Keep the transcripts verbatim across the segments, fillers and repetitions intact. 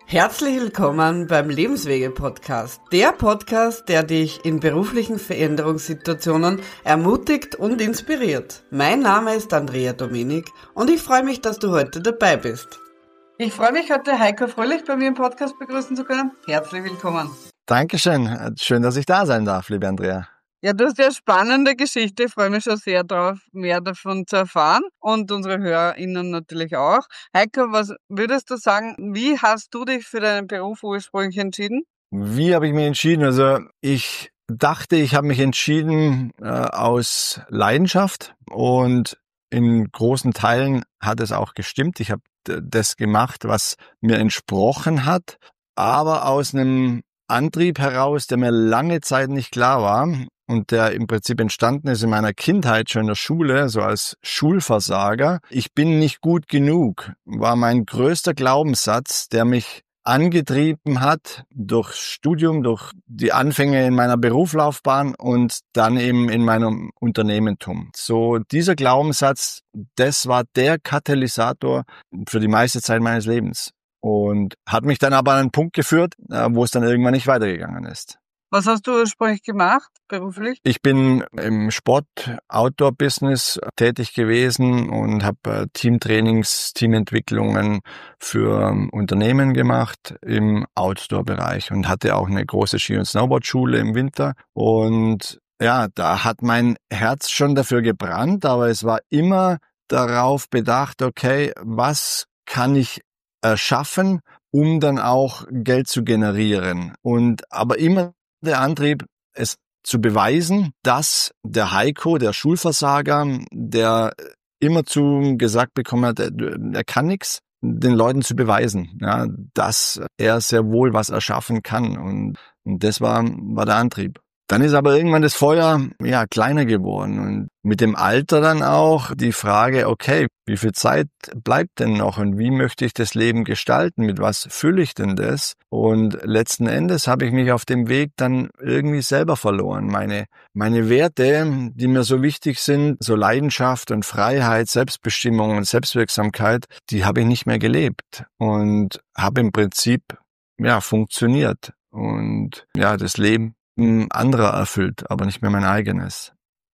Herzlich willkommen beim Lebenswege-Podcast. Der Podcast, der dich in beruflichen Veränderungssituationen ermutigt und inspiriert. Mein Name ist Andrea Dominik und ich freue mich, dass du heute dabei bist. Ich freue mich, heute Heiko Fröhlich bei mir im Podcast begrüßen zu können. Herzlich willkommen. Dankeschön. Schön, dass ich da sein darf, liebe Andrea. Ja, du hast ja eine spannende Geschichte. Ich freue mich schon sehr darauf, mehr davon zu erfahren und unsere HörerInnen natürlich auch. Heiko, was würdest du sagen, wie hast du dich für deinen Beruf ursprünglich entschieden? Wie habe ich mich entschieden? Also ich dachte, ich habe mich entschieden äh, aus Leidenschaft und in großen Teilen hat es auch gestimmt. Ich habe d- das gemacht, was mir entsprochen hat, aber aus einem Antrieb heraus, der mir lange Zeit nicht klar war und der im Prinzip entstanden ist in meiner Kindheit, schon in der Schule, so als Schulversager. Ich bin nicht gut genug, war mein größter Glaubenssatz, der mich angetrieben hat durch Studium, durch die Anfänge in meiner Berufslaufbahn und dann eben in meinem Unternehmertum. So dieser Glaubenssatz, das war der Katalysator für die meiste Zeit meines Lebens und hat mich dann aber an einen Punkt geführt, wo es dann irgendwann nicht weitergegangen ist. Was hast du ursprünglich gemacht, beruflich? Ich bin im Sport-Outdoor-Business tätig gewesen und habe Teamtrainings, Teamentwicklungen für Unternehmen gemacht im Outdoor-Bereich und hatte auch eine große Ski- und Snowboard-Schule im Winter. Und ja, da hat mein Herz schon dafür gebrannt, aber es war immer darauf bedacht, okay, was kann ich erschaffen, um dann auch Geld zu generieren? Und aber immer der Antrieb, es zu beweisen, dass der Heiko, der Schulversager, der immerzu gesagt bekommen hat, er, er kann nichts, den Leuten zu beweisen, ja, dass er sehr wohl was erschaffen kann. Und, und das war, war der Antrieb. Dann ist aber irgendwann das Feuer ja kleiner geworden und mit dem Alter dann auch die Frage, okay, wie viel Zeit bleibt denn noch und wie möchte ich das Leben gestalten, mit was fülle ich denn das? Und letzten Endes habe ich mich auf dem Weg dann irgendwie selber verloren. Meine meine Werte, die mir so wichtig sind, so Leidenschaft und Freiheit, Selbstbestimmung und Selbstwirksamkeit, die habe ich nicht mehr gelebt und habe im Prinzip ja funktioniert und ja das Leben anderer erfüllt, aber nicht mehr mein eigenes.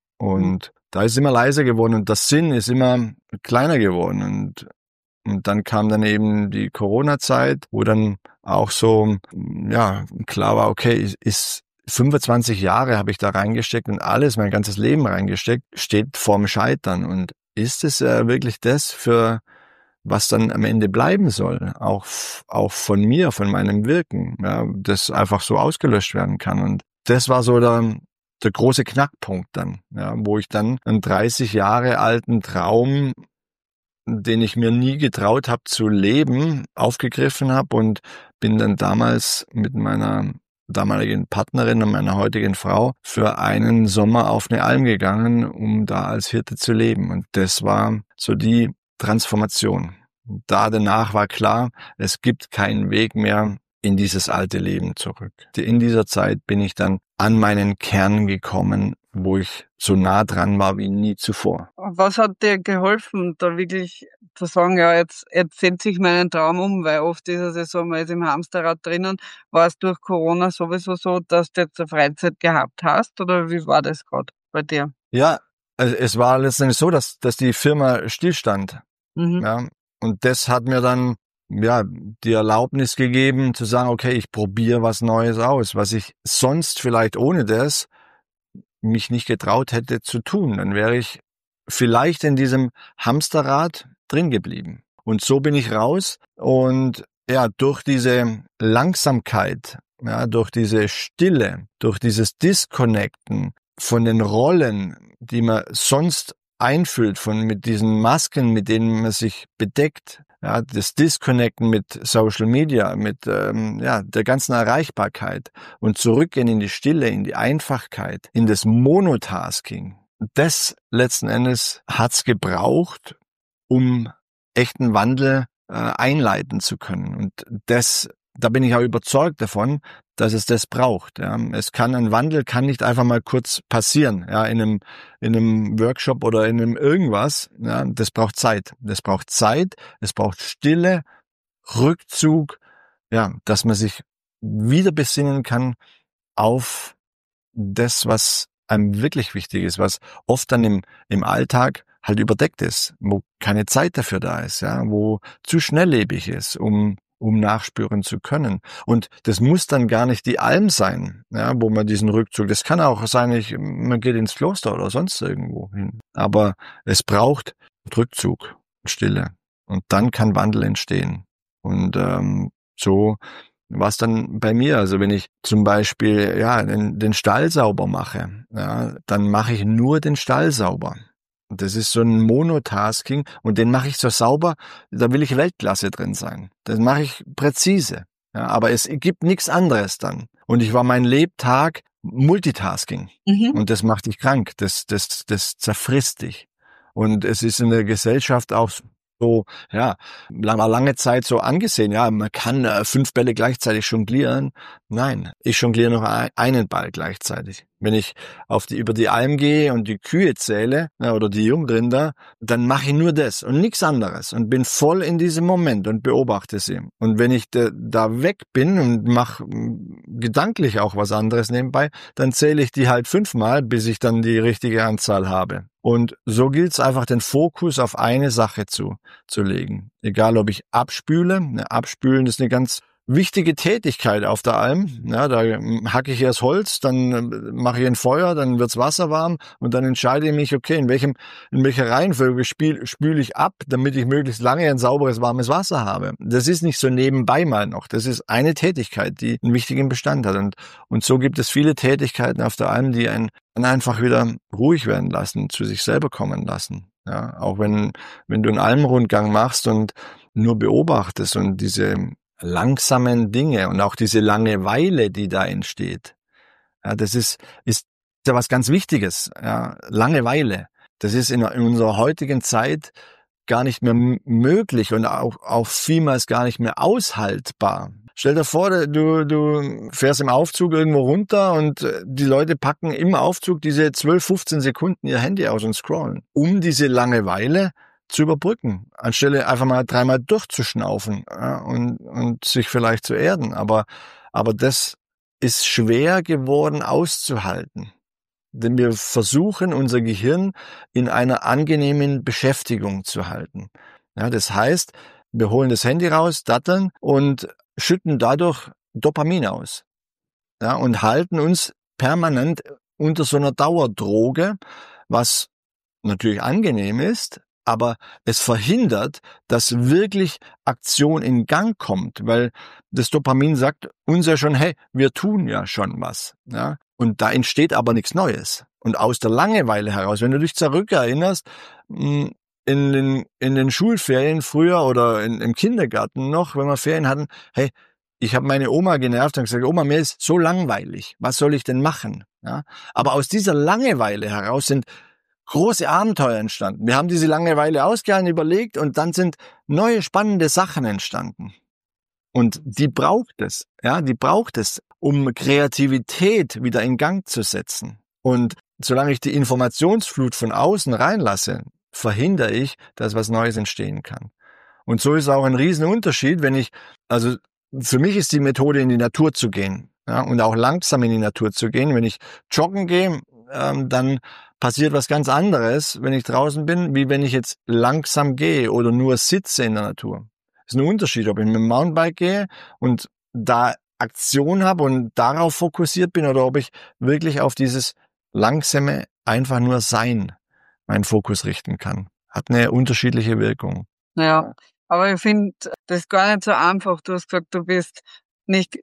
Und da ist es immer leiser geworden und der Sinn ist immer kleiner geworden. Und, und dann kam dann eben die Corona-Zeit, wo dann auch so, ja, klar war, okay, ist fünfundzwanzig Jahre habe ich da reingesteckt und alles, mein ganzes Leben reingesteckt, steht vorm Scheitern. Und ist es äh, wirklich das, für was dann am Ende bleiben soll, auch, auch von mir, von meinem Wirken, ja, das einfach so ausgelöscht werden kann. Und das war so der, der große Knackpunkt dann, ja, wo ich dann einen dreißig Jahre alten Traum, den ich mir nie getraut habe zu leben, aufgegriffen habe und bin dann damals mit meiner damaligen Partnerin und meiner heutigen Frau für einen Sommer auf eine Alm gegangen, um da als Hirte zu leben. Und das war so die Transformation. Und da danach war klar, es gibt keinen Weg mehr in dieses alte Leben zurück. In dieser Zeit bin ich dann an meinen Kern gekommen, wo ich so nah dran war wie nie zuvor. Was hat dir geholfen, da wirklich zu sagen, ja, jetzt, jetzt setze ich meinen Traum um, weil oft ist es ja so, man ist im Hamsterrad drinnen. War es durch Corona sowieso so, dass du jetzt eine Freizeit gehabt hast oder wie war das gerade bei dir? Ja, es war letztendlich so, dass, dass die Firma stillstand. Mhm. Ja, und das hat mir dann ja die Erlaubnis gegeben zu sagen, okay, ich probiere was Neues aus, was ich sonst vielleicht ohne das mich nicht getraut hätte zu tun. Dann wäre ich vielleicht in diesem Hamsterrad drin geblieben. Und so bin ich raus und ja, durch diese Langsamkeit, ja, durch diese Stille, durch dieses Disconnecten von den Rollen, die man sonst einfüllt, von mit diesen Masken, mit denen man sich bedeckt, ja, das Disconnecten mit Social Media, mit ähm, ja der ganzen Erreichbarkeit und zurückgehen in die Stille, in die Einfachkeit, in das Monotasking. Das letzten Endes hat's gebraucht, um echten Wandel äh, einleiten zu können. Und das, da bin ich auch überzeugt davon, dass es das braucht. Ja. Es kann, ein Wandel kann nicht einfach mal kurz passieren, ja, in einem, in einem Workshop oder in einem irgendwas. Ja. Das braucht Zeit. Das braucht Zeit, es braucht Stille, Rückzug, ja, dass man sich wieder besinnen kann auf das, was einem wirklich wichtig ist, was oft dann im, im Alltag halt überdeckt ist, wo keine Zeit dafür da ist, ja, wo zu schnelllebig ist, um um nachspüren zu können. Und das muss dann gar nicht die Alm sein, ja, wo man diesen Rückzug, das kann auch sein, ich, man geht ins Kloster oder sonst irgendwo hin. Aber es braucht Rückzug, Stille. Und dann kann Wandel entstehen. Und ähm, so war es dann bei mir. Also wenn ich zum Beispiel ja den, den Stall sauber mache, ja, dann mache ich nur den Stall sauber. Und das ist so ein Monotasking und den mache ich so sauber, da will ich Weltklasse drin sein. Das mache ich präzise. Ja, aber es gibt nichts anderes dann. Und ich war mein Lebtag Multitasking. Mhm. Und das macht dich krank. Das, das, das zerfrisst dich. Und es ist in der Gesellschaft auch so, ja, war lange Zeit so angesehen, ja, man kann äh, fünf Bälle gleichzeitig jonglieren. Nein, ich jongliere noch ein, einen Ball gleichzeitig. Wenn ich auf die, über die Alm gehe und die Kühe zähle, ja, oder die Jungrinder, dann mache ich nur das und nichts anderes und bin voll in diesem Moment und beobachte sie. Und wenn ich de, da weg bin und mache gedanklich auch was anderes nebenbei, dann zähle ich die halt fünfmal, bis ich dann die richtige Anzahl habe. Und so gilt es einfach, den Fokus auf eine Sache zu, zu legen. Egal, ob ich abspüle. Ne, abspülen ist eine ganz wichtige Tätigkeit auf der Alm. Ja, da hacke ich erst Holz, dann mache ich ein Feuer, dann wird's Wasser warm und dann entscheide ich mich, okay, in welchem, in welcher Reihenfolge spül, spüle ich ab, damit ich möglichst lange ein sauberes, warmes Wasser habe. Das ist nicht so nebenbei mal noch. Das ist eine Tätigkeit, die einen wichtigen Bestand hat. Und, und so gibt es viele Tätigkeiten auf der Alm, die einen dann einfach wieder ruhig werden lassen, zu sich selber kommen lassen. Ja, auch wenn, wenn du einen Almrundgang machst und nur beobachtest und diese langsamen Dinge und auch diese Langeweile, die da entsteht. Ja, das ist, ist ja was ganz Wichtiges. Ja, Langeweile. Das ist in, in unserer heutigen Zeit gar nicht mehr m- möglich und auch, auch vielmals gar nicht mehr aushaltbar. Stell dir vor, du, du fährst im Aufzug irgendwo runter und die Leute packen im Aufzug diese zwölf, fünfzehn Sekunden ihr Handy aus und scrollen, um diese Langeweile zu überbrücken, anstelle einfach mal dreimal durchzuschnaufen, ja, und, und sich vielleicht zu erden. Aber, aber das ist schwer geworden auszuhalten. Denn wir versuchen, unser Gehirn in einer angenehmen Beschäftigung zu halten. Ja, das heißt, wir holen das Handy raus, datteln und schütten dadurch Dopamin aus. Ja, und halten uns permanent unter so einer Dauerdroge, was natürlich angenehm ist, aber es verhindert, dass wirklich Aktion in Gang kommt, weil das Dopamin sagt uns ja schon, hey, wir tun ja schon was. Ja? Und da entsteht aber nichts Neues. Und aus der Langeweile heraus, wenn du dich zurückerinnerst, in den, in den Schulferien früher oder in, im Kindergarten noch, wenn wir Ferien hatten, hey, ich habe meine Oma genervt und gesagt, Oma, mir ist so langweilig, was soll ich denn machen? Ja? Aber aus dieser Langeweile heraus sind große Abenteuer entstanden. Wir haben diese Langeweile ausgehalten, überlegt und dann sind neue spannende Sachen entstanden. Und die braucht es, ja, die braucht es, um Kreativität wieder in Gang zu setzen. Und solange ich die Informationsflut von außen reinlasse, verhindere ich, dass was Neues entstehen kann. Und so ist auch ein Riesenunterschied, wenn ich, also für mich ist die Methode, in die Natur zu gehen, ja, und auch langsam in die Natur zu gehen. Wenn ich joggen gehe, ähm, dann passiert was ganz anderes, wenn ich draußen bin, wie wenn ich jetzt langsam gehe oder nur sitze in der Natur. Das ist ein Unterschied, ob ich mit dem Mountainbike gehe und da Aktion habe und darauf fokussiert bin oder ob ich wirklich auf dieses langsame, einfach nur Sein meinen Fokus richten kann. Hat eine unterschiedliche Wirkung. Ja, aber ich finde das ist gar nicht so einfach. Du hast gesagt, du bist nicht,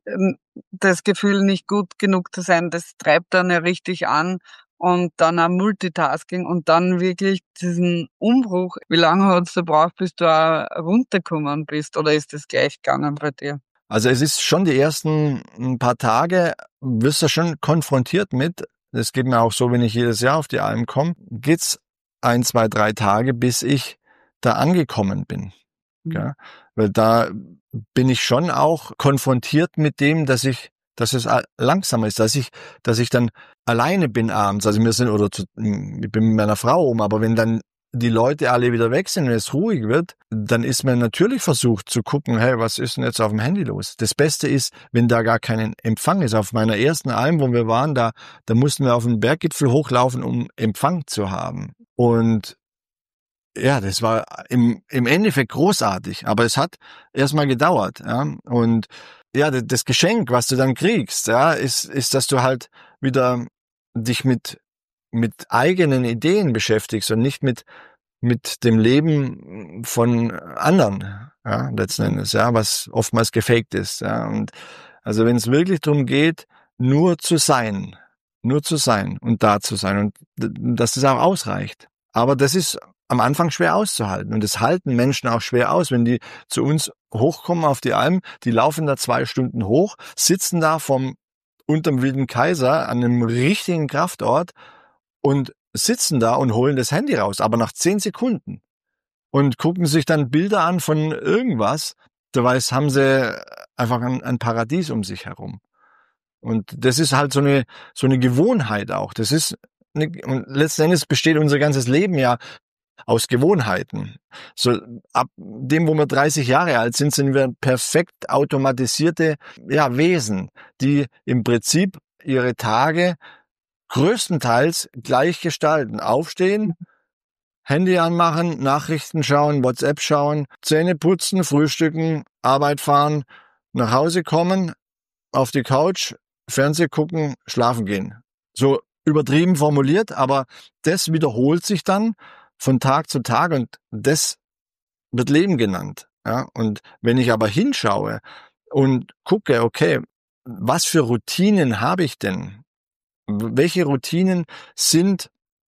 das Gefühl, nicht gut genug zu sein, das treibt dann ja richtig an. Und dann auch Multitasking und dann wirklich diesen Umbruch. Wie lange hat es gebraucht, bis du auch runtergekommen bist? Oder ist das gleich gegangen bei dir? Also es ist schon die ersten ein paar Tage, wirst du schon konfrontiert mit. Das geht mir auch so, wenn ich jedes Jahr auf die Alm komme. Geht's ein, zwei, drei Tage, bis ich da angekommen bin. Mhm. Ja? Weil da bin ich schon auch konfrontiert mit dem, dass ich dass es langsamer ist, dass ich, dass ich dann alleine bin abends, also wir sind, oder zu, ich bin mit meiner Frau um, aber wenn dann die Leute alle wieder weg sind und es ruhig wird, dann ist man natürlich versucht zu gucken, hey, was ist denn jetzt auf dem Handy los? Das Beste ist, wenn da gar kein Empfang ist. Auf meiner ersten Alm, wo wir waren, da, da mussten wir auf den Berggipfel hochlaufen, um Empfang zu haben. Und ja, das war im, im Endeffekt großartig, aber es hat erstmal gedauert, ja. Und ja, das Geschenk, was du dann kriegst, ja, ist, ist, dass du halt wieder dich mit, mit eigenen Ideen beschäftigst und nicht mit, mit dem Leben von anderen, ja, letzten Endes, ja, was oftmals gefaked ist, ja. Und also wenn es wirklich darum geht, nur zu sein, nur zu sein und da zu sein und dass das auch ausreicht. Aber das ist am Anfang schwer auszuhalten. Und das halten Menschen auch schwer aus, wenn die zu uns hochkommen auf die Alm, die laufen da zwei Stunden hoch, sitzen da vom unterm Wilden Kaiser an einem richtigen Kraftort und sitzen da und holen das Handy raus, aber nach zehn Sekunden. Und gucken sich dann Bilder an von irgendwas, dabei haben sie einfach ein, ein Paradies um sich herum. Und das ist halt so eine, so eine Gewohnheit auch. Das ist eine, und letzten Endes besteht unser ganzes Leben ja aus Gewohnheiten. So ab dem, wo wir dreißig Jahre alt sind, sind wir perfekt automatisierte, ja, Wesen, die im Prinzip ihre Tage größtenteils gleich gestalten. Aufstehen, Handy anmachen, Nachrichten schauen, WhatsApp schauen, Zähne putzen, frühstücken, Arbeit fahren, nach Hause kommen, auf die Couch, Fernseh gucken, schlafen gehen. So übertrieben formuliert, aber das wiederholt sich dann von Tag zu Tag und das wird Leben genannt. Ja? Und wenn ich aber hinschaue und gucke, okay, was für Routinen habe ich denn? Welche Routinen sind,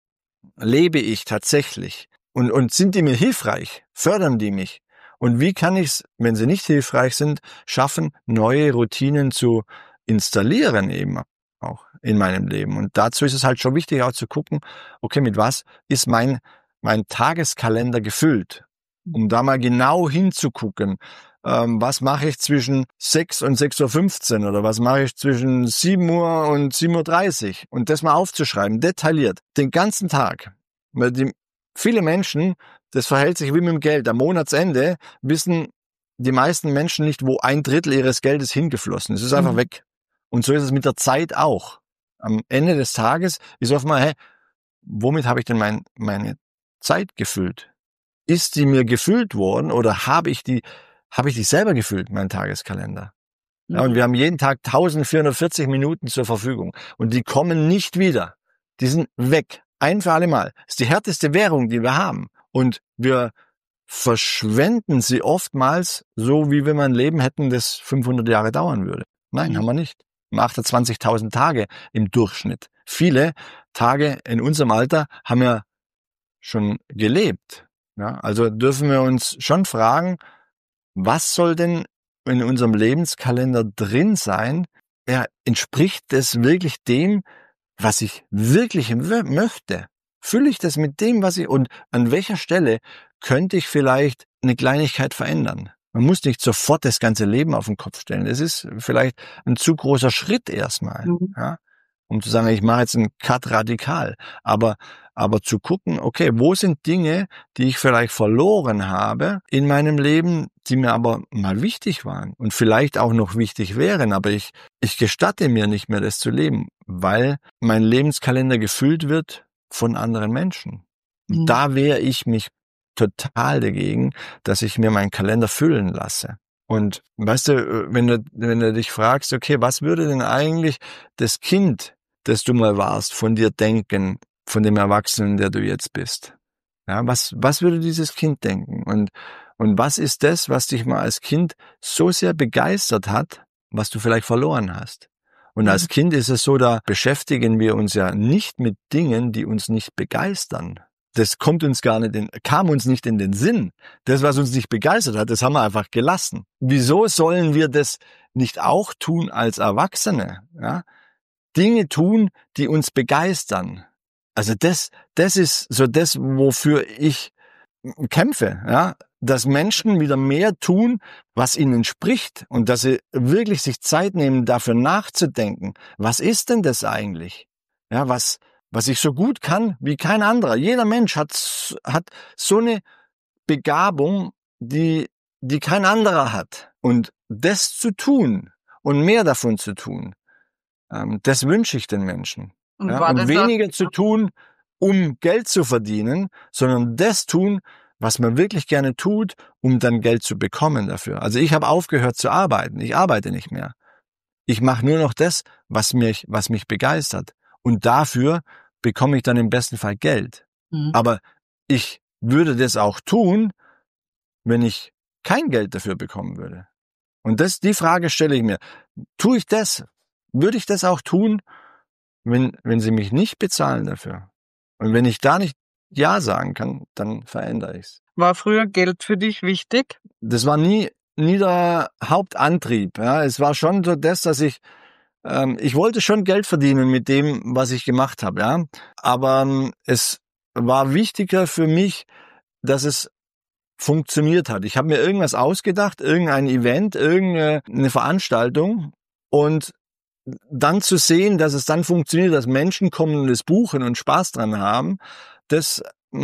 lebe ich tatsächlich? Und, und sind die mir hilfreich? Fördern die mich? Und wie kann ich es, wenn sie nicht hilfreich sind, schaffen, neue Routinen zu installieren eben auch in meinem Leben? Und dazu ist es halt schon wichtig auch zu gucken, okay, mit was ist mein mein Tageskalender gefüllt, um da mal genau hinzugucken, ähm, was mache ich zwischen sechs und sechs Uhr fünfzehn oder was mache ich zwischen sieben Uhr und sieben Uhr dreißig und das mal aufzuschreiben, detailliert, den ganzen Tag. Weil die, viele Menschen, das verhält sich wie mit dem Geld, am Monatsende wissen die meisten Menschen nicht, wo ein Drittel ihres Geldes hingeflossen ist. Es ist einfach mhm. weg. Und so ist es mit der Zeit auch. Am Ende des Tages ist oft mal, hey, womit habe ich denn mein, meine Zeit gefüllt? Ist die mir gefüllt worden oder habe ich die, habe ich die selber gefüllt, mein Tageskalender? Mhm. Ja, und wir haben jeden Tag eintausendvierhundertvierzig Minuten zur Verfügung und die kommen nicht wieder. Die sind weg. Ein für alle Mal. Das ist die härteste Währung, die wir haben. Und wir verschwenden sie oftmals so, wie wenn wir ein Leben hätten, das fünfhundert Jahre dauern würde. Nein, mhm. haben wir nicht. Wir haben achtundzwanzigtausend Tage im Durchschnitt. Viele Tage in unserem Alter haben wir schon gelebt. Ja, also dürfen wir uns schon fragen, was soll denn in unserem Lebenskalender drin sein? Ja, entspricht das wirklich dem, was ich wirklich möchte? Fülle ich das mit dem, was ich, und an welcher Stelle könnte ich vielleicht eine Kleinigkeit verändern? Man muss nicht sofort das ganze Leben auf den Kopf stellen. Das ist vielleicht ein zu großer Schritt erstmal, mhm. ja, um zu sagen, ich mache jetzt einen Cut radikal. Aber aber zu gucken, okay, wo sind Dinge, die ich vielleicht verloren habe in meinem Leben, die mir aber mal wichtig waren und vielleicht auch noch wichtig wären, aber ich ich gestatte mir nicht mehr, das zu leben, weil mein Lebenskalender gefüllt wird von anderen Menschen. Mhm. Da wehre ich mich total dagegen, dass ich mir meinen Kalender füllen lasse. Und weißt du, wenn du, wenn du dich fragst, okay, was würde denn eigentlich das Kind, das du mal warst, von dir denken, von dem Erwachsenen, der du jetzt bist? Ja, was, was würde dieses Kind denken? Und, und was ist das, was dich mal als Kind so sehr begeistert hat, was du vielleicht verloren hast? Und als Kind ist es so, da beschäftigen wir uns ja nicht mit Dingen, die uns nicht begeistern. Das kommt uns gar nicht in, kam uns nicht in den Sinn. Das, was uns nicht begeistert hat, das haben wir einfach gelassen. Wieso sollen wir das nicht auch tun als Erwachsene? Ja? Dinge tun, die uns begeistern. Also das, das ist so das, wofür ich kämpfe, ja, dass Menschen wieder mehr tun, was ihnen entspricht und dass sie wirklich sich Zeit nehmen, dafür nachzudenken. Was ist denn das eigentlich? Ja, was, was ich so gut kann wie kein anderer. Jeder Mensch hat, hat so eine Begabung, die, die kein anderer hat. Und das zu tun und mehr davon zu tun, ähm, das wünsche ich den Menschen. Und, ja, und weniger das? zu tun, um Geld zu verdienen, sondern das tun, was man wirklich gerne tut, um dann Geld zu bekommen dafür. Also ich habe aufgehört zu arbeiten. Ich arbeite nicht mehr. Ich mache nur noch das, was mich, was mich begeistert. Und dafür bekomme ich dann im besten Fall Geld. Mhm. Aber ich würde das auch tun, wenn ich kein Geld dafür bekommen würde. Und das, die Frage stelle ich mir. Tue ich das? Würde ich das auch tun, wenn, wenn sie mich nicht bezahlen dafür? Und wenn ich da nicht Ja sagen kann, dann verändere ich's. War früher Geld für dich wichtig? Das war nie, nie der Hauptantrieb. Ja, es war schon so das, dass ich, ähm, ich wollte schon Geld verdienen mit dem, was ich gemacht habe. Ja, aber ähm, es war wichtiger für mich, dass es funktioniert hat. Ich habe mir irgendwas ausgedacht, irgendein Event, irgendeine Veranstaltung und dann zu sehen, dass es dann funktioniert, dass Menschen kommen und es buchen und Spaß dran haben, das,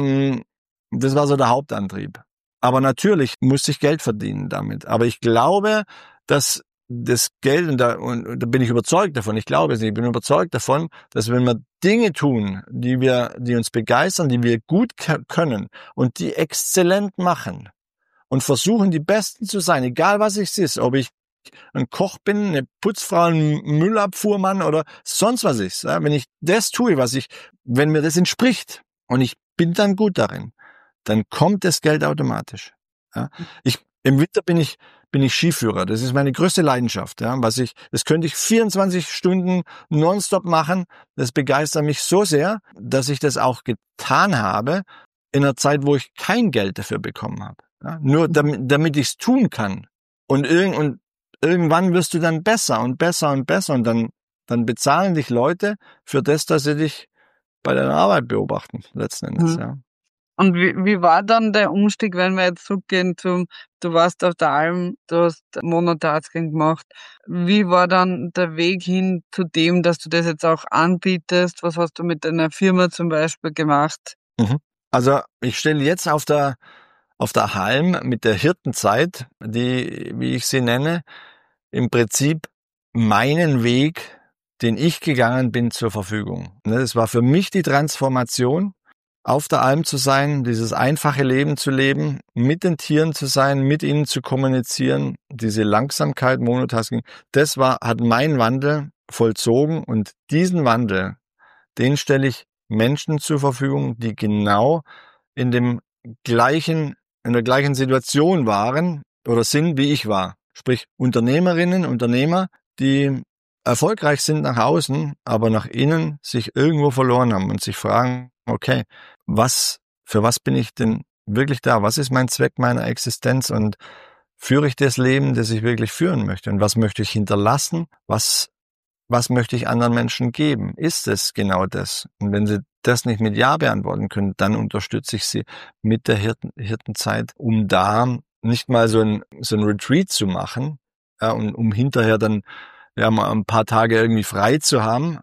das war so der Hauptantrieb. Aber natürlich musste ich Geld verdienen damit. Aber ich glaube, dass das Geld, und da, und da bin ich überzeugt davon, ich glaube es nicht, ich bin überzeugt davon, dass wenn wir Dinge tun, die wir, die uns begeistern, die wir gut können und die exzellent machen und versuchen, die Besten zu sein, egal was es ist, ob ich ein Koch bin, eine Putzfrau, ein Müllabfuhrmann oder sonst was ist, ja, wenn ich das tue, was ich, wenn mir das entspricht und ich bin dann gut darin, dann kommt das Geld automatisch. Ja. Ich, im Winter bin ich, bin ich Skiführer. Das ist meine größte Leidenschaft. Ja, was ich, das könnte ich vierundzwanzig Stunden nonstop machen. Das begeistert mich so sehr, dass ich das auch getan habe in einer Zeit, wo ich kein Geld dafür bekommen habe. Ja, nur damit, damit ich es tun kann. Und, irgend, und irgendwann wirst du dann besser und besser und besser und dann, dann bezahlen dich Leute für das, dass sie dich bei deiner Arbeit beobachten, letzten Endes. Mhm. Ja. Und wie, wie war dann der Umstieg, wenn wir jetzt zurückgehen zum, du warst auf der Alm, du hast Monotasking gemacht. Wie war dann der Weg hin zu dem, dass du das jetzt auch anbietest? Was hast du mit deiner Firma zum Beispiel gemacht? Mhm. Also ich stelle jetzt auf der, auf der Alm mit der Hirtenzeit, die, wie ich sie nenne, im Prinzip meinen Weg, den ich gegangen bin, zur Verfügung. Das war für mich die Transformation, auf der Alm zu sein, dieses einfache Leben zu leben, mit den Tieren zu sein, mit ihnen zu kommunizieren, diese Langsamkeit, Monotasking, das war, hat mein Wandel vollzogen und diesen Wandel, den stelle ich Menschen zur Verfügung, die genau in dem gleichen, in der gleichen Situation waren oder sind, wie ich war. Sprich, Unternehmerinnen, Unternehmer, die erfolgreich sind nach außen, aber nach innen sich irgendwo verloren haben und sich fragen, okay, was, für was bin ich denn wirklich da? Was ist mein Zweck meiner Existenz? Und führe ich das Leben, das ich wirklich führen möchte? Und was möchte ich hinterlassen? Was, was möchte ich anderen Menschen geben? Ist es genau das? Und wenn Sie das nicht mit Ja beantworten können, dann unterstütze ich Sie mit der Hirten, Hirtenzeit, um da nicht mal so ein, so ein Retreat zu machen, ja, und um hinterher dann ja mal ein paar Tage irgendwie frei zu haben,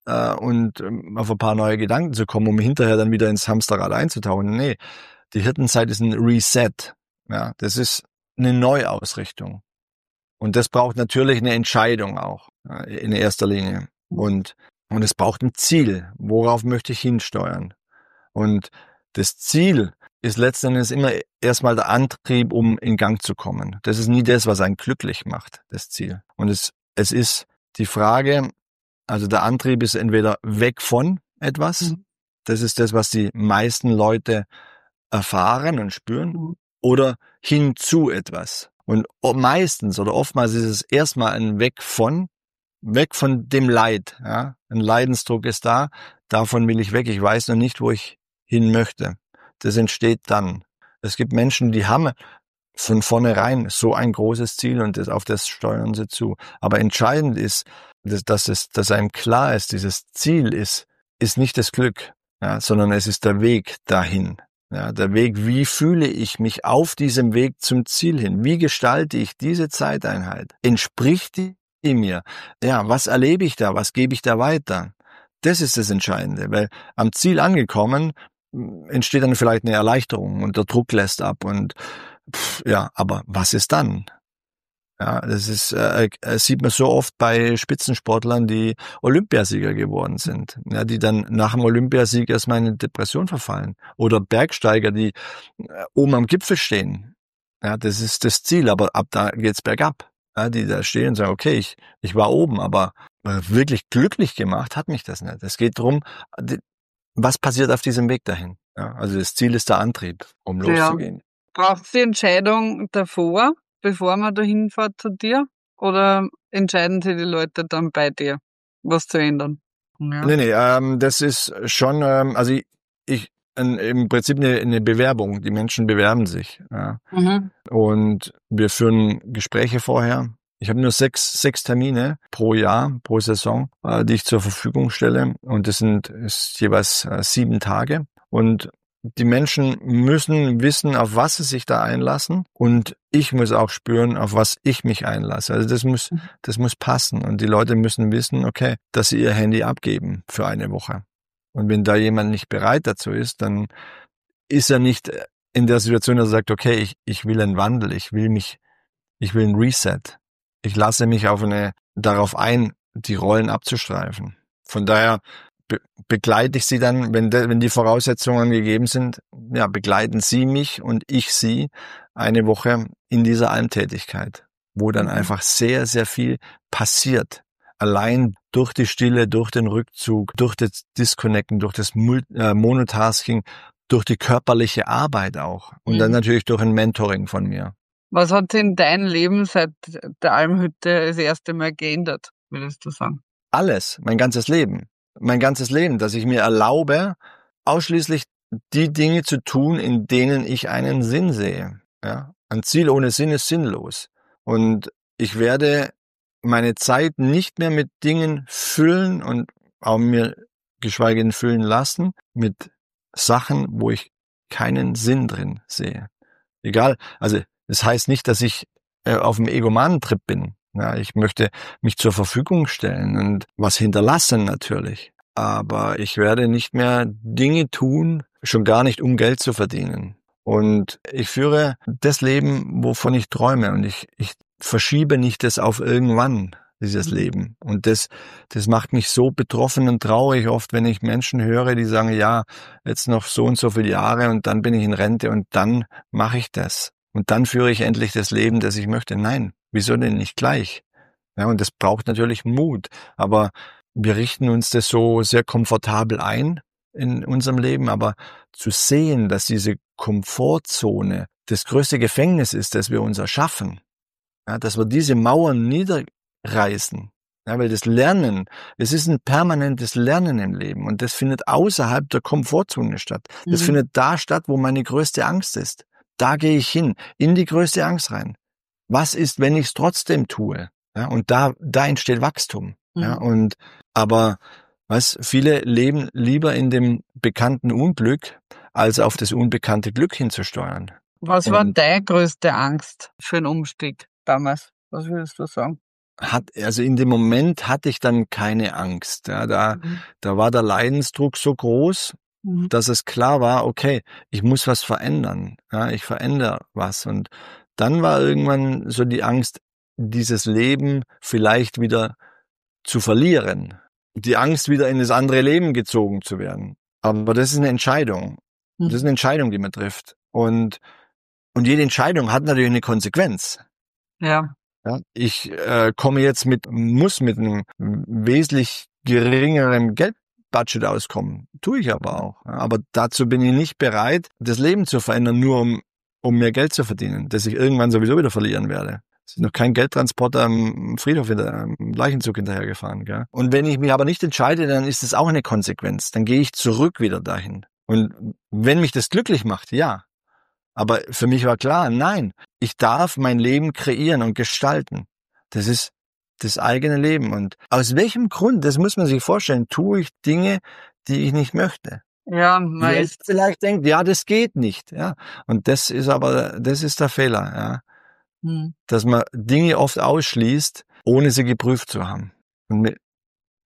und auf ein paar neue Gedanken zu kommen, um hinterher dann wieder ins Hamsterrad einzutauchen. Nee, die Hirtenzeit ist ein Reset. Ja, das ist eine Neuausrichtung. Und das braucht natürlich eine Entscheidung auch, in erster Linie. Und, und es braucht ein Ziel. Worauf möchte ich hinsteuern? Und das Ziel ist letzten Endes immer erstmal der Antrieb, um in Gang zu kommen. Das ist nie das, was einen glücklich macht, das Ziel. Und es, es ist die Frage, also der Antrieb ist entweder weg von etwas, mhm. das ist das, was die meisten Leute erfahren und spüren, mhm. oder hin zu etwas. Und meistens oder oftmals ist es erstmal ein Weg von, weg von dem Leid. Ja? Ein Leidensdruck ist da, davon will ich weg, ich weiß noch nicht, wo ich hin möchte. Das entsteht dann. Es gibt Menschen, die haben von vornherein so ein großes Ziel und das, auf das steuern sie zu. Aber entscheidend ist, dass, dass, es, dass einem klar ist, dieses Ziel ist, ist nicht das Glück, ja, sondern es ist der Weg dahin. Ja, der Weg, wie fühle ich mich auf diesem Weg zum Ziel hin? Wie gestalte ich diese Zeiteinheit? Entspricht die mir? Ja, was erlebe ich da? Was gebe ich da weiter? Das ist das Entscheidende, weil am Ziel angekommen entsteht dann vielleicht eine Erleichterung und der Druck lässt ab und pff, ja, aber was ist dann? Ja, das ist äh, sieht man so oft bei Spitzensportlern, die Olympiasieger geworden sind, ja, die dann nach dem Olympiasieg erstmal in eine Depression verfallen oder Bergsteiger, die äh, oben am Gipfel stehen. Ja, das ist das Ziel, aber ab da geht's bergab. Ja, die da stehen und sagen, okay, ich ich war oben, aber wirklich glücklich gemacht hat mich das nicht. Es geht darum, was passiert auf diesem Weg dahin. Ja, also das Ziel ist der Antrieb, um loszugehen. Ja. Braucht es die Entscheidung davor, bevor man da hinfährt zu dir? Oder entscheiden sich die Leute dann bei dir, was zu ändern? Ja. Nee, nee, ähm, das ist schon, ähm, also ich, ich ein, im Prinzip eine, eine Bewerbung. Die Menschen bewerben sich. Ja. Mhm. Und wir führen Gespräche vorher. Ich habe nur sechs, sechs Termine pro Jahr, pro Saison, äh, die ich zur Verfügung stelle. Und das sind ist jeweils äh, sieben Tage. Und die Menschen müssen wissen, auf was sie sich da einlassen. Und ich muss auch spüren, auf was ich mich einlasse. Also das muss, das muss passen. Und die Leute müssen wissen, okay, dass sie ihr Handy abgeben für eine Woche. Und wenn da jemand nicht bereit dazu ist, dann ist er nicht in der Situation, dass er sagt, okay, ich, ich will einen Wandel, ich will mich, ich will ein Reset. Ich lasse mich auf eine, darauf ein, die Rollen abzustreifen. Von daher be- begleite ich sie dann, wenn, de, wenn die Voraussetzungen gegeben sind, ja, begleiten sie mich und ich sie eine Woche in dieser Almtätigkeit, wo dann mhm. einfach sehr, sehr viel passiert. Allein durch die Stille, durch den Rückzug, durch das Disconnecten, durch das Mul- äh, Monotasking, durch die körperliche Arbeit auch. Und mhm. dann natürlich durch ein Mentoring von mir. Was hat sich in deinem Leben seit der Almhütte das erste Mal geändert, würdest du sagen? Alles, mein ganzes Leben. Mein ganzes Leben, dass ich mir erlaube, ausschließlich die Dinge zu tun, in denen ich einen Sinn sehe. Ja? Ein Ziel ohne Sinn ist sinnlos. Und ich werde meine Zeit nicht mehr mit Dingen füllen und auch mir geschweige denn füllen lassen, mit Sachen, wo ich keinen Sinn drin sehe. Egal, also das heißt nicht, dass ich äh, auf dem Egomanentrip bin. Ja, ich möchte mich zur Verfügung stellen und was hinterlassen natürlich. Aber ich werde nicht mehr Dinge tun, schon gar nicht, um Geld zu verdienen. Und ich führe das Leben, wovon ich träume. Und ich, ich verschiebe nicht das auf irgendwann, dieses Leben. Und das, das macht mich so betroffen und traurig oft, wenn ich Menschen höre, die sagen, ja, jetzt noch so und so viele Jahre und dann bin ich in Rente und dann mache ich das. Und dann führe ich endlich das Leben, das ich möchte. Nein, wieso denn nicht gleich? Ja, und das braucht natürlich Mut. Aber wir richten uns das so sehr komfortabel ein in unserem Leben. Aber zu sehen, dass diese Komfortzone das größte Gefängnis ist, das wir uns erschaffen, ja, dass wir diese Mauern niederreißen. Ja, weil das Lernen, es ist ein permanentes Lernen im Leben. Und das findet außerhalb der Komfortzone statt. Das mhm. findet da statt, wo meine größte Angst ist. Da gehe ich hin, in die größte Angst rein. Was ist, wenn ich es trotzdem tue? Ja, und da, da entsteht Wachstum. Mhm. Ja, und, aber, was, viele leben lieber in dem bekannten Unglück, als auf das unbekannte Glück hinzusteuern. Was und war deine größte Angst für einen Umstieg damals? Was würdest du sagen? Hat, also in dem Moment hatte ich dann keine Angst. Ja, da, mhm. da war der Leidensdruck so groß, mhm. dass es klar war, okay, ich muss was verändern. Ja, ich verändere was. Und dann war irgendwann so die Angst, dieses Leben vielleicht wieder zu verlieren. Die Angst, wieder in das andere Leben gezogen zu werden. Aber das ist eine Entscheidung. Mhm. Das ist eine Entscheidung, die man trifft. Und, und jede Entscheidung hat natürlich eine Konsequenz. Ja. Ja, ich äh, komme jetzt mit, muss mit einem wesentlich geringeren Geldbudget auskommen. Tue ich aber auch. Ja, aber dazu bin ich nicht bereit, das Leben zu verändern, nur um, um mehr Geld zu verdienen, das ich irgendwann sowieso wieder verlieren werde. Es ist noch kein Geldtransporter am Friedhof, hinter, am Leichenzug hinterhergefahren. Gell? Und wenn ich mich aber nicht entscheide, dann ist es auch eine Konsequenz. Dann gehe ich zurück wieder dahin. Und wenn mich das glücklich macht, ja. Aber für mich war klar, nein, ich darf mein Leben kreieren und gestalten. Das ist das eigene Leben. Und aus welchem Grund, das muss man sich vorstellen, tue ich Dinge, die ich nicht möchte. Ja, meist. Vielleicht denkt, ja, das geht nicht. Ja, und das ist aber, das ist der Fehler, ja. Hm. Dass man Dinge oft ausschließt, ohne sie geprüft zu haben. Und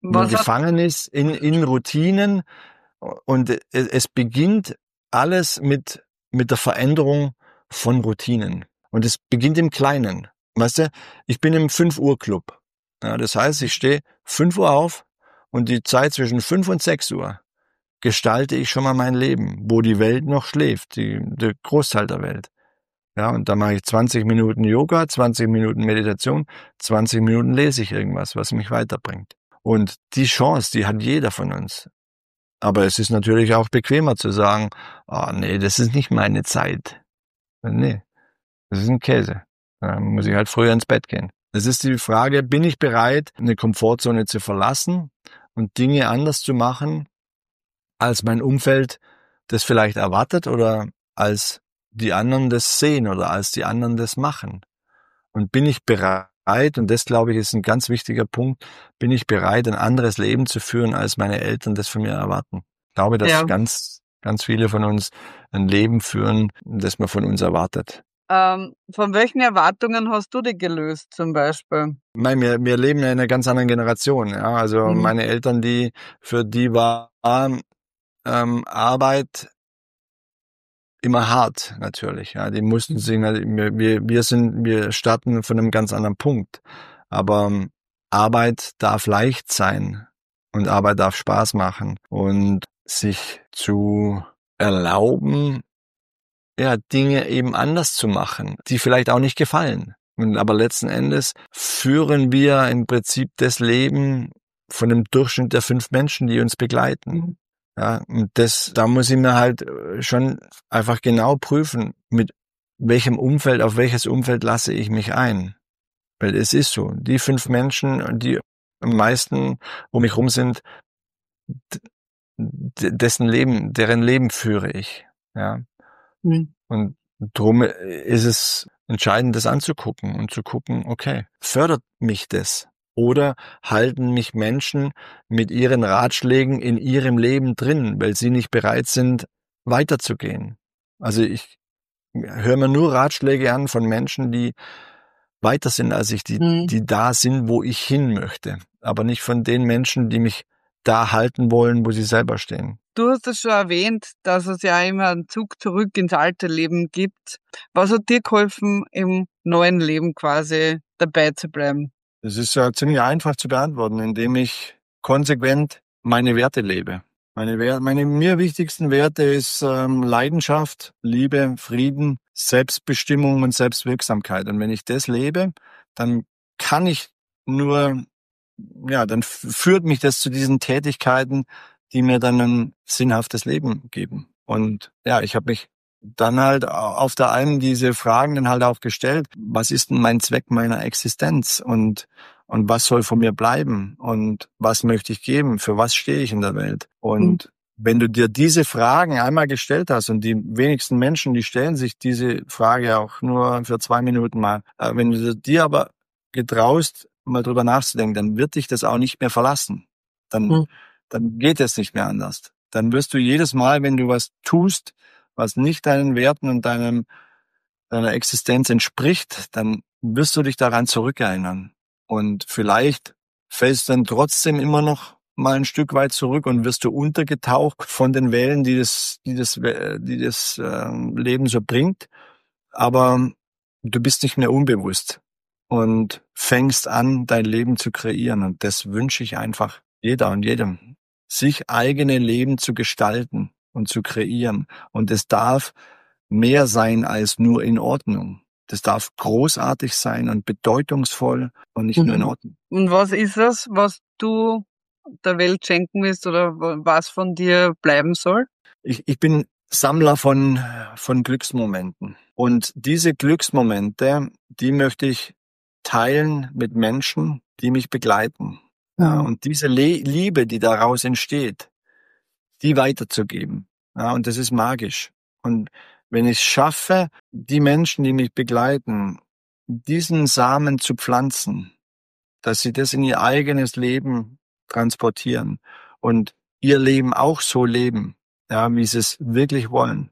man gefangen ist in, in Routinen und es, es beginnt alles mit, mit der Veränderung von Routinen. Und es beginnt im Kleinen. Weißt du, ich bin im fünf Uhr Club. Ja, das heißt, ich stehe fünf Uhr auf und die Zeit zwischen fünf und sechs Uhr gestalte ich schon mal mein Leben, wo die Welt noch schläft, die, der Großteil der Welt. Ja, und da mache ich zwanzig Minuten Yoga, zwanzig Minuten Meditation, zwanzig Minuten lese ich irgendwas, was mich weiterbringt. Und die Chance, die hat jeder von uns. Aber es ist natürlich auch bequemer zu sagen, ah, oh, nee, das ist nicht meine Zeit. Nee, das ist ein Käse. Da muss ich halt früher ins Bett gehen. Es ist die Frage, bin ich bereit, eine Komfortzone zu verlassen und Dinge anders zu machen, als mein Umfeld das vielleicht erwartet oder als die anderen das sehen oder als die anderen das machen. Und bin ich bereit, und das glaube ich ist ein ganz wichtiger Punkt, bin ich bereit, ein anderes Leben zu führen, als meine Eltern das von mir erwarten. Ich glaube, dass ja. ganz, ganz viele von uns ein Leben führen, das man von uns erwartet. Ähm, von welchen Erwartungen hast du dich gelöst zum Beispiel? Ich meine, wir, wir leben ja in einer ganz anderen Generation. Ja? Also mhm. meine Eltern, die für die war ähm, Arbeit immer hart natürlich. Ja, die mussten sich, wir, wir sind, wir starten von einem ganz anderen Punkt. Aber ähm, Arbeit darf leicht sein und Arbeit darf Spaß machen und sich zu erlauben, ja, Dinge eben anders zu machen, die vielleicht auch nicht gefallen. Und, aber letzten Endes führen wir im Prinzip das Leben von dem Durchschnitt der fünf Menschen, die uns begleiten. Mhm. Ja, und das, da muss ich mir halt schon einfach genau prüfen, mit welchem Umfeld, auf welches Umfeld lasse ich mich ein. Weil es ist so, die fünf Menschen, die am meisten um mich rum sind, dessen Leben, deren Leben führe ich. Ja. Mhm. Und drum ist es entscheidend, das anzugucken und zu gucken, okay, fördert mich das? Oder halten mich Menschen mit ihren Ratschlägen in ihrem Leben drin, weil sie nicht bereit sind, weiterzugehen? Also ich höre mir nur Ratschläge an von Menschen, die weiter sind als ich, die, mhm. die da sind, wo ich hin möchte. Aber nicht von den Menschen, die mich da halten wollen, wo sie selber stehen. Du hast es schon erwähnt, dass es ja immer einen Zug zurück ins alte Leben gibt. Was hat dir geholfen, im neuen Leben quasi dabei zu bleiben? Das ist ja ziemlich einfach zu beantworten, indem ich konsequent meine Werte lebe. Meine, Werte, meine mir wichtigsten Werte ist ähm, Leidenschaft, Liebe, Frieden, Selbstbestimmung und Selbstwirksamkeit. Und wenn ich das lebe, dann kann ich nur, ja, dann führt mich das zu diesen Tätigkeiten, die mir dann ein sinnhaftes Leben geben. Und ja, ich habe mich dann halt auf der einen diese Fragen dann halt auch gestellt, was ist denn mein Zweck meiner Existenz und und was soll von mir bleiben und was möchte ich geben, für was stehe ich in der Welt? Und mhm. wenn du dir diese Fragen einmal gestellt hast, und die wenigsten Menschen, die stellen sich diese Frage auch nur für zwei Minuten mal, wenn du dir aber getraust, mal drüber nachzudenken, dann wird dich das auch nicht mehr verlassen. Dann, mhm. dann geht es nicht mehr anders. Dann wirst du jedes Mal, wenn du was tust, was nicht deinen Werten und deinem, deiner Existenz entspricht, dann wirst du dich daran zurückerinnern. Und vielleicht fällst du dann trotzdem immer noch mal ein Stück weit zurück und wirst du untergetaucht von den Wellen, die das, die das, die das äh, Leben so bringt. Aber du bist nicht mehr unbewusst und fängst an, dein Leben zu kreieren. Und das wünsche ich einfach jeder und jedem, sich eigene Leben zu gestalten und zu kreieren. Und es darf mehr sein als nur in Ordnung. Das darf großartig sein und bedeutungsvoll und nicht mhm. nur in Ordnung. Und was ist es, was du der Welt schenken willst oder was von dir bleiben soll? Ich, ich bin Sammler von, von Glücksmomenten. Und diese Glücksmomente, die möchte ich teilen mit Menschen, die mich begleiten. Ja. Und diese Le- Liebe, die daraus entsteht, die weiterzugeben. Ja, und das ist magisch. Und wenn ich es schaffe, die Menschen, die mich begleiten, diesen Samen zu pflanzen, dass sie das in ihr eigenes Leben transportieren und ihr Leben auch so leben, ja, wie sie es wirklich wollen,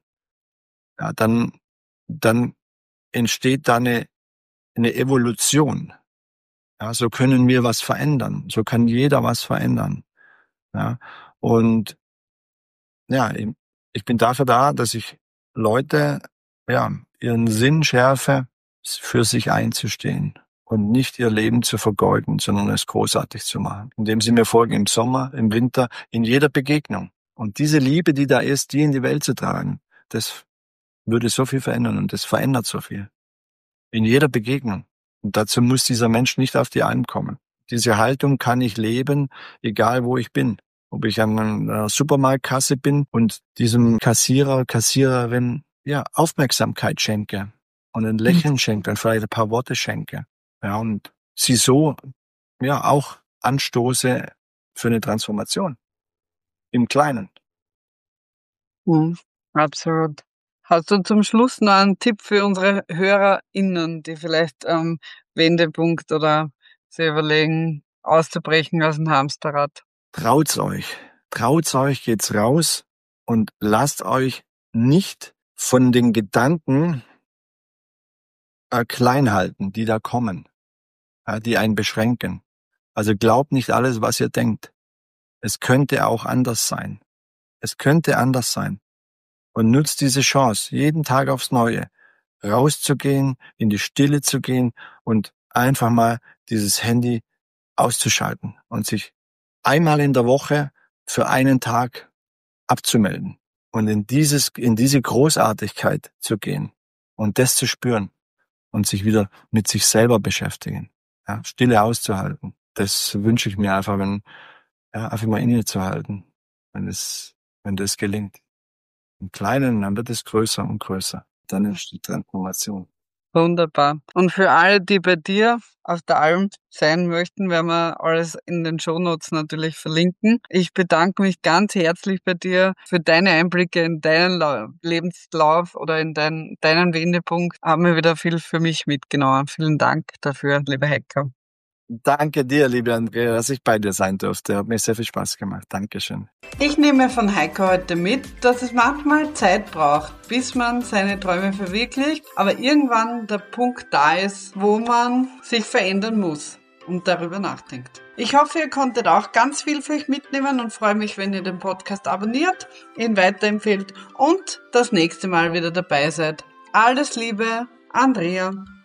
ja, dann, dann entsteht da eine, eine Evolution. Ja, so können wir was verändern. So kann jeder was verändern. Ja, und ja, ich bin dafür da, dass ich Leute, ja, ihren Sinn schärfe, für sich einzustehen und nicht ihr Leben zu vergeuden, sondern es großartig zu machen. Indem sie mir folgen im Sommer, im Winter, in jeder Begegnung. Und diese Liebe, die da ist, die in die Welt zu tragen, das würde so viel verändern und das verändert so viel. In jeder Begegnung. Und dazu muss dieser Mensch nicht auf die Alm kommen. Diese Haltung kann ich leben, egal wo ich bin. Ob ich an einer Supermarktkasse bin und diesem Kassierer, Kassiererin, ja, Aufmerksamkeit schenke und ein Lächeln schenke und vielleicht ein paar Worte schenke. Ja, und sie so, ja, auch anstoße für eine Transformation. Im Kleinen. Mhm, absolut. Hast du zum Schluss noch einen Tipp für unsere HörerInnen, die vielleicht am Wendepunkt oder sie überlegen, auszubrechen aus dem Hamsterrad? Traut's euch. Traut's euch, geht's raus und lasst euch nicht von den Gedanken äh, klein halten, die da kommen, äh, die einen beschränken. Also glaubt nicht alles, was ihr denkt. Es könnte auch anders sein. Es könnte anders sein. Und nutzt diese Chance, jeden Tag aufs Neue, rauszugehen, in die Stille zu gehen und einfach mal dieses Handy auszuschalten und sich einmal in der Woche für einen Tag abzumelden und in dieses, in diese Großartigkeit zu gehen und das zu spüren und sich wieder mit sich selber beschäftigen, ja, Stille auszuhalten. Das wünsche ich mir einfach, wenn, ja, einfach mal innezuhalten, wenn es, wenn das gelingt. Im Kleinen, dann wird es größer und größer. Dann entsteht Transformation. Wunderbar. Und für alle, die bei dir auf der Alm sein möchten, werden wir alles in den Shownotes natürlich verlinken. Ich bedanke mich ganz herzlich bei dir für deine Einblicke in deinen La- Lebenslauf oder in dein, deinen Wendepunkt. Haben wir wieder viel für mich mitgenommen. Vielen Dank dafür, lieber Heiko. Danke dir, liebe Andrea, dass ich bei dir sein durfte. Hat mir sehr viel Spaß gemacht. Dankeschön. Ich nehme von Heiko heute mit, dass es manchmal Zeit braucht, bis man seine Träume verwirklicht, aber irgendwann der Punkt da ist, wo man sich verändern muss und darüber nachdenkt. Ich hoffe, ihr konntet auch ganz viel für euch mitnehmen und freue mich, wenn ihr den Podcast abonniert, ihn weiterempfehlt und das nächste Mal wieder dabei seid. Alles Liebe, Andrea.